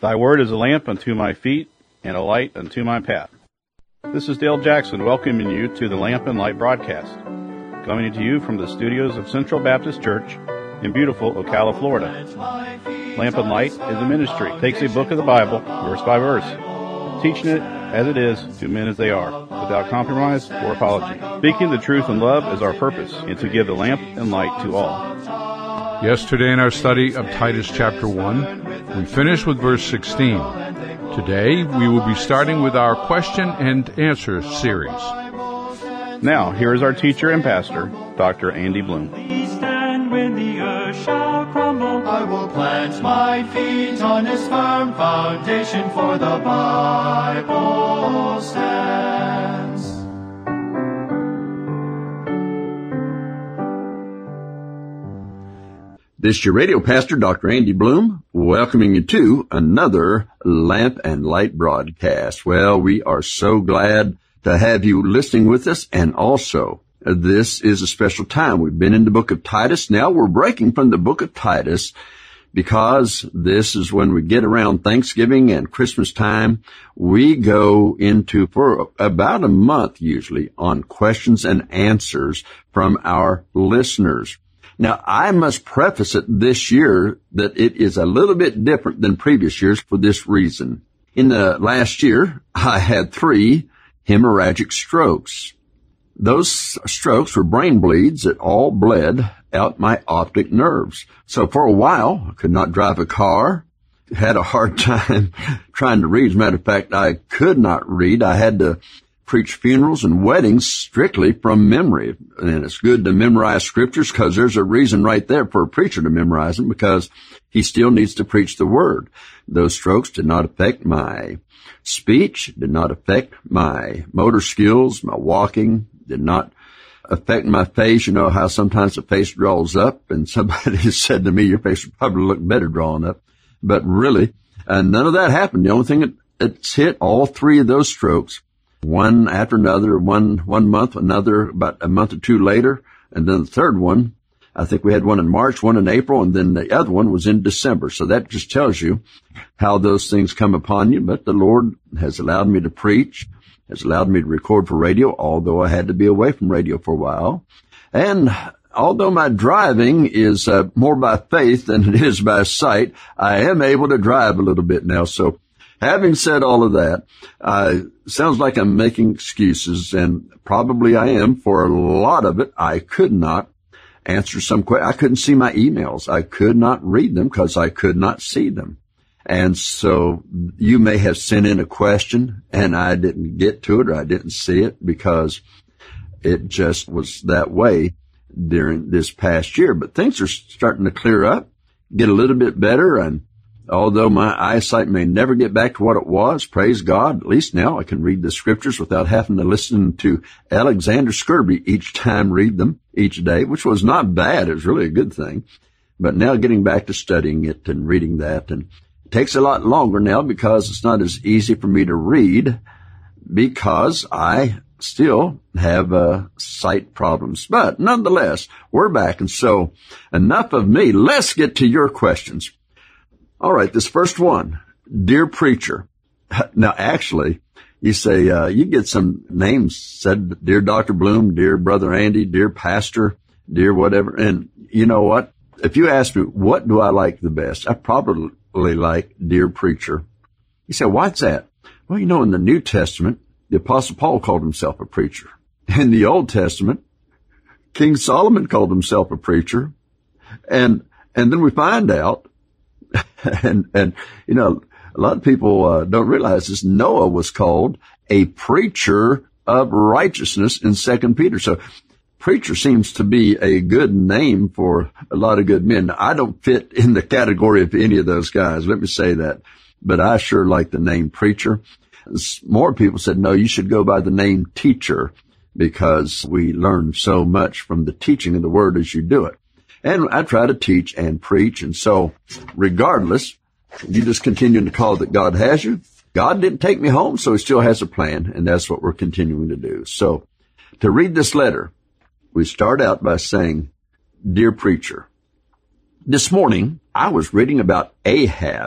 Thy word is a lamp unto my feet and a light unto my path. This is Dale Jackson welcoming you to the Lamp and Light broadcast, coming to you from the studios of Central Baptist Church in beautiful Ocala, Florida. Lamp and Light is a ministry. It takes a book of the Bible, verse by verse, teaching it as it is to men as they are, without compromise or apology. Speaking the truth in love is our purpose, and to give the lamp and light to all. Yesterday in our study of Titus chapter 1, we finished with verse 16. Today, we will be starting with our question and answer series. Now, here is our teacher and pastor, Dr. Andy Bloom. Stand when the earth shall crumble. I will plant my feet on its firm foundation, for the Bible stands. This is your radio pastor, Dr. Andy Bloom, welcoming you to another Lamp and Light broadcast. Well, we are so glad to have you listening with us, and also this is a special time. We've been in the book of Titus. Now we're breaking from the book of Titus because this is when we get around Thanksgiving and Christmas time. We go into, for about a month usually, on questions and answers from our listeners. Now, I must preface it this year that it is a little bit different than previous years for this reason. In the last year, I had 3 hemorrhagic strokes. Those strokes were brain bleeds that all bled out my optic nerves. So for a while, I could not drive a car, had a hard time trying to read. As a matter of fact, I could not read. I had to preach funerals and weddings strictly from memory. And it's good to memorize scriptures because there's a reason right there for a preacher to memorize them, because he still needs to preach the word. Those strokes did not affect my speech, did not affect my motor skills, my walking, did not affect my face. You know how sometimes the face draws up, and somebody said to me, your face would probably look better drawn up. But really, none of that happened. The only thing that's hit all 3 of those strokes, one after another, one month, another about a month or 2 later, and then the third one, I think we had one in March, one in April, and then the other one was in December. So that just tells you how those things come upon you. But the Lord has allowed me to preach, has allowed me to record for radio, although I had to be away from radio for a while. And although my driving is more by faith than it is by sight, I am able to drive a little bit now. So having said all of that, sounds like I'm making excuses, and probably I am. For a lot of it, I could not answer some questions. I couldn't see my emails. I could not read them because I could not see them. And so you may have sent in a question and I didn't get to it, or I didn't see it because it just was that way during this past year. But things are starting to clear up, get a little bit better, and although my eyesight may never get back to what it was, praise God, at least now I can read the scriptures without having to listen to Alexander Skirby each time read them each day, which was not bad. It was really a good thing. But now getting back to studying it and reading that, and it takes a lot longer now because it's not as easy for me to read because I still have sight problems. But nonetheless, we're back. And so enough of me. Let's get to your questions. All right, this first one, dear preacher. Now, actually, you say, you get some names said, dear Dr. Bloom, dear Brother Andy, dear Pastor, dear whatever. And you know what? If you ask me, what do I like the best? I probably like dear preacher. You say, what's that? Well, you know, in the New Testament, the Apostle Paul called himself a preacher. In the Old Testament, King Solomon called himself a preacher. And then we find out, and you know, a lot of people don't realize this. Noah was called a preacher of righteousness in 2 Peter. So preacher seems to be a good name for a lot of good men. I don't fit in the category of any of those guys. Let me say that. But I sure like the name preacher. More people said, no, you should go by the name teacher because we learn so much from the teaching of the word as you do it. And I try to teach and preach. And so regardless, you just continue to call that God has you. God didn't take me home, so he still has a plan. And that's what we're continuing to do. So to read this letter, we start out by saying, dear preacher, this morning I was reading about Ahab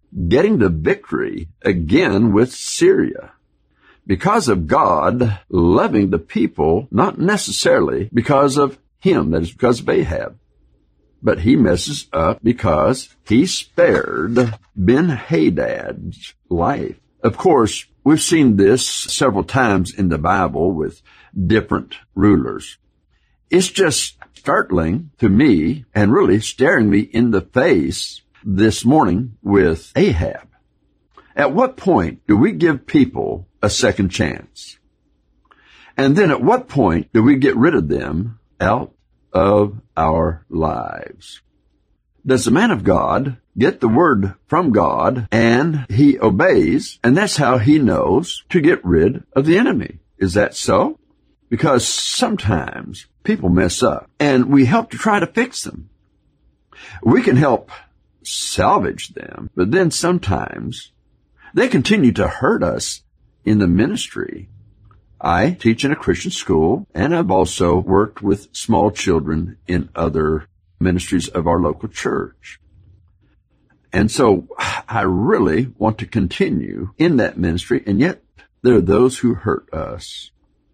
getting the victory again with Syria. Because of God loving the people, not necessarily because of him, that is because of Ahab. But he messes up because he spared Ben-Hadad's life. Of course, we've seen this several times in the Bible with different rulers. It's just startling to me and really staring me in the face this morning with Ahab. At what point do we give people a second chance? And then at what point do we get rid of them out of our lives? Does the man of God get the word from God and he obeys, and that's how he knows to get rid of the enemy? Is that so? Because sometimes people mess up and we help to try to fix them. We can help salvage them, but then sometimes they continue to hurt us in the ministry. I teach in a Christian school, and I've also worked with small children in other ministries of our local church. And so I really want to continue in that ministry, and yet there are those who hurt us.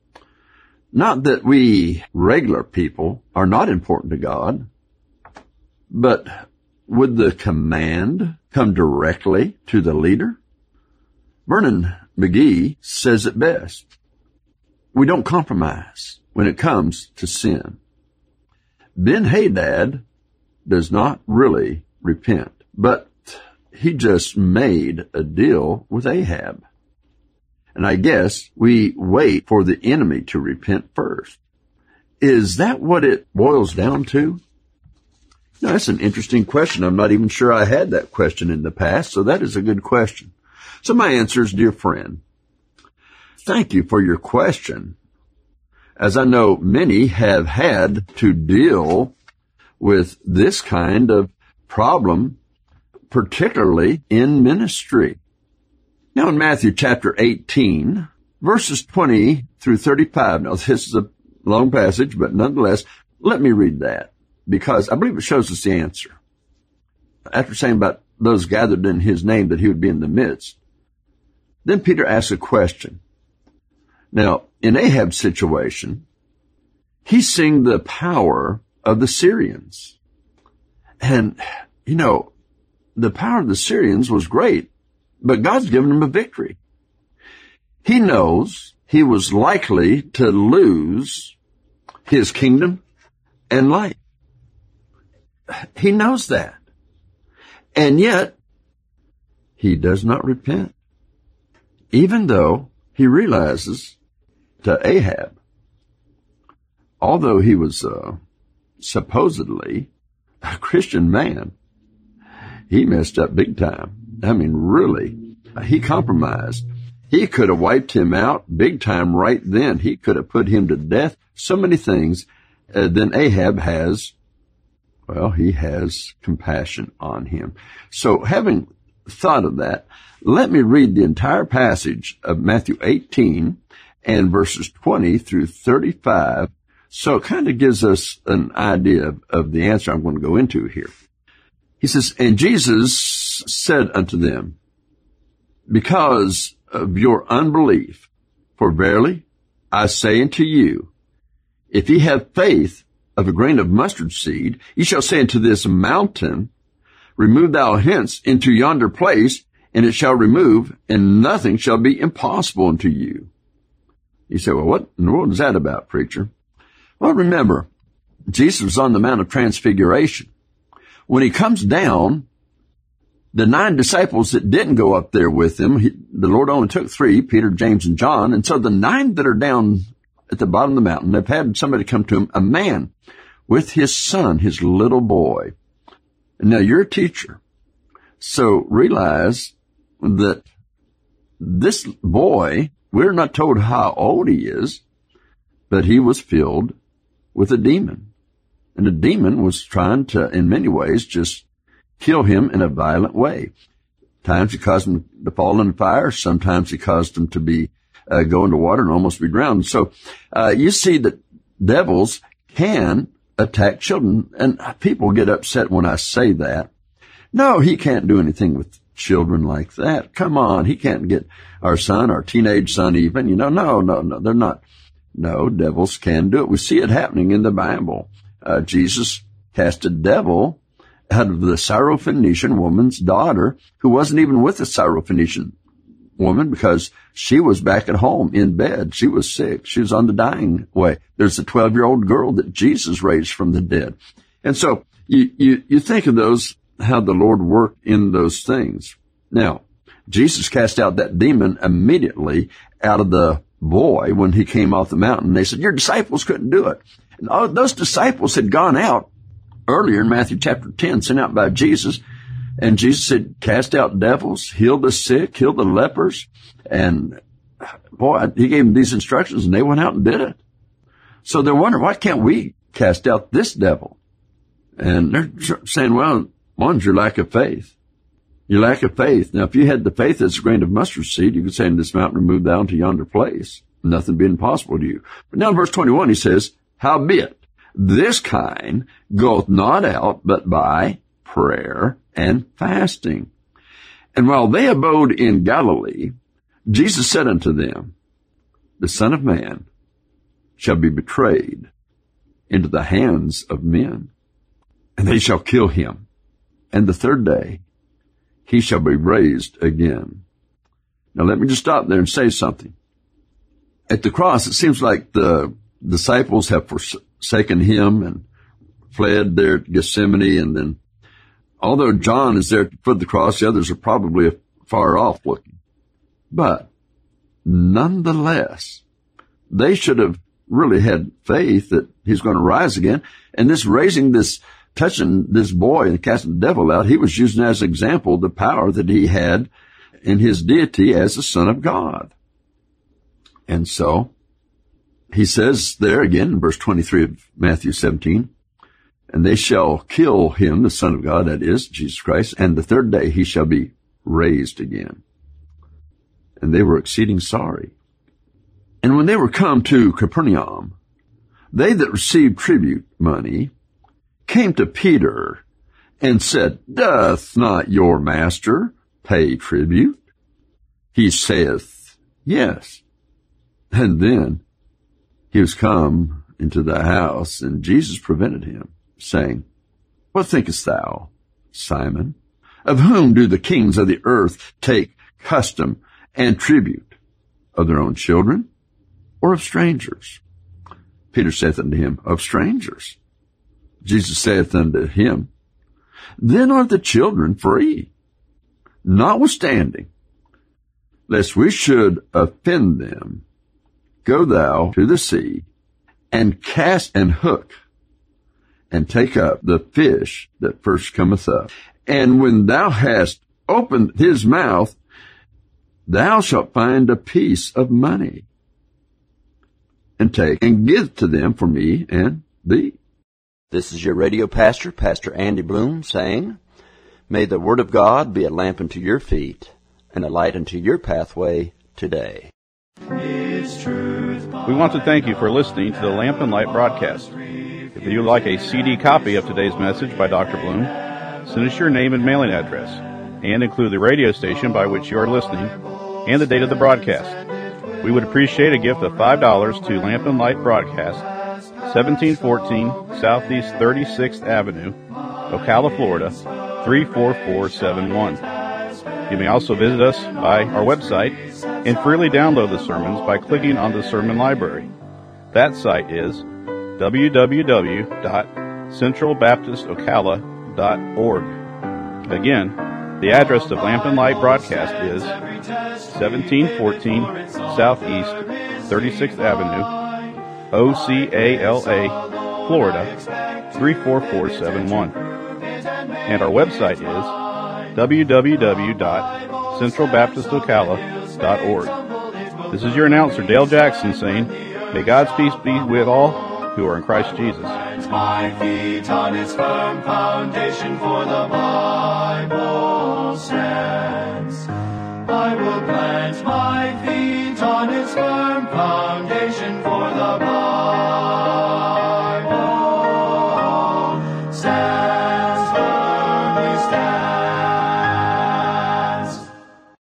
Not that we regular people are not important to God, but would the command come directly to the leader? Vernon McGee says it best. We don't compromise when it comes to sin. Ben-Hadad does not really repent, but he just made a deal with Ahab. And I guess we wait for the enemy to repent first. Is that what it boils down to? Now, that's an interesting question. I'm not even sure I had that question in the past, so that is a good question. So my answer is, dear friend, thank you for your question, as I know many have had to deal with this kind of problem, particularly in ministry. Now in Matthew chapter 18, verses 20 through 35, now this is a long passage, but nonetheless, let me read that, because I believe it shows us the answer. After saying about those gathered in his name that he would be in the midst, then Peter asks a question. Now, in Ahab's situation, he's seeing the power of the Syrians. And, the power of the Syrians was great, but God's given him a victory. He knows he was likely to lose his kingdom and life. He knows that. And yet, he does not repent, even though he realizes to Ahab, although he was supposedly a Christian man, he messed up big time. I mean, really, he compromised. He could have wiped him out big time right then. He could have put him to death. So many things. Then Ahab has compassion on him. So having thought of that, let me read the entire passage of Matthew 18 and verses 20 through 35. So it kind of gives us an idea of the answer I'm going to go into here. He says, "And Jesus said unto them, because of your unbelief, for verily I say unto you, if ye have faith of a grain of mustard seed, ye shall say unto this mountain, remove thou hence into yonder place, and it shall remove, and nothing shall be impossible unto you." You say, well, what in the world is that about, preacher? Well, remember, Jesus was on the Mount of Transfiguration. When he comes down, the 9 disciples that didn't go up there with him, the Lord only took 3, Peter, James, and John. And so the 9 that are down at the bottom of the mountain, they've had somebody come to him, a man with his son, his little boy. And now you're a teacher. So realize that this boy, we're not told how old he is, but he was filled with a demon. And the demon was trying to, in many ways, just kill him in a violent way. Times he caused him to fall in the fire. Sometimes he caused him to be go into water and almost be drowned. So you see that devils can attack children. And people get upset when I say that. No, he can't do anything with children like that. Come on, he can't get our son, our teenage son even. No, they're not. No, devils can do it. We see it happening in the Bible. Jesus cast a devil out of the Syrophoenician woman's daughter, who wasn't even with the Syrophoenician woman because she was back at home in bed. She was sick. She was on the dying way. There's a 12-year-old girl that Jesus raised from the dead. And so you think of those, how the Lord worked in those things. Now, Jesus cast out that demon immediately out of the boy when he came off the mountain. They said, your disciples couldn't do it. And all those disciples had gone out earlier in Matthew chapter 10, sent out by Jesus. And Jesus said, cast out devils, heal the sick, heal the lepers. And boy, he gave them these instructions and they went out and did it. So they're wondering, why can't we cast out this devil? And they're saying, well, one's your lack of faith. Your lack of faith. Now, if you had the faith as a grain of mustard seed, you could say in this mountain, remove thou to yonder place. Nothing being impossible to you. But now in verse 21, he says, howbeit, this kind goeth not out but by prayer and fasting. And while they abode in Galilee, Jesus said unto them, the Son of Man shall be betrayed into the hands of men, and they shall kill him. And the third day he shall be raised again. Now let me just stop there and say something. At the cross, it seems like the disciples have forsaken him and fled there to Gethsemane, and then although John is there at the foot of the cross, the others are probably far off looking. But nonetheless, they should have really had faith that he's going to rise again. And this raising this, touching this boy and casting the devil out, he was using as an example the power that he had in his deity as the Son of God. And so he says there again in verse 23 of Matthew 17, and they shall kill him, the Son of God, that is, Jesus Christ, and the third day he shall be raised again. And they were exceeding sorry. And when they were come to Capernaum, they that received tribute money came to Peter and said, doth not your master pay tribute? He saith, yes. And then he was come into the house, and Jesus prevented him, saying, what thinkest thou, Simon? Of whom do the kings of the earth take custom and tribute? Of their own children, or of strangers? Peter saith unto him, of strangers. Jesus saith unto him, then are the children free. Notwithstanding, lest we should offend them, go thou to the sea, and cast an hook, and take up the fish that first cometh up. And when thou hast opened his mouth, thou shalt find a piece of money, and take and give to them for me and thee. This is your radio pastor, Pastor Andy Bloom, saying, may the Word of God be a lamp unto your feet and a light unto your pathway today. We want to thank you for listening to the Lamp and Light broadcast. If you would like a CD copy of today's message by Dr. Bloom, send us your name and mailing address, and include the radio station by which you are listening and the date of the broadcast. We would appreciate a gift of $5 to Lamp and Light Broadcast, 1714 Southeast 36th Avenue, Ocala, Florida, 34471. You may also visit us by our website and freely download the sermons by clicking on the sermon library. That site is www.centralbaptistocala.org. Again, the address of Lamp and Light Broadcast is 1714 Southeast 36th Avenue, Ocala, Florida, 34471. And our website is www.centralbaptistocala.org. This is your announcer, Dale Jackson, saying, may God's peace be with all who are in Christ Jesus. My feet on its firm foundation, for the Bible stands. I will plant my feet on its firm foundation, for the Bible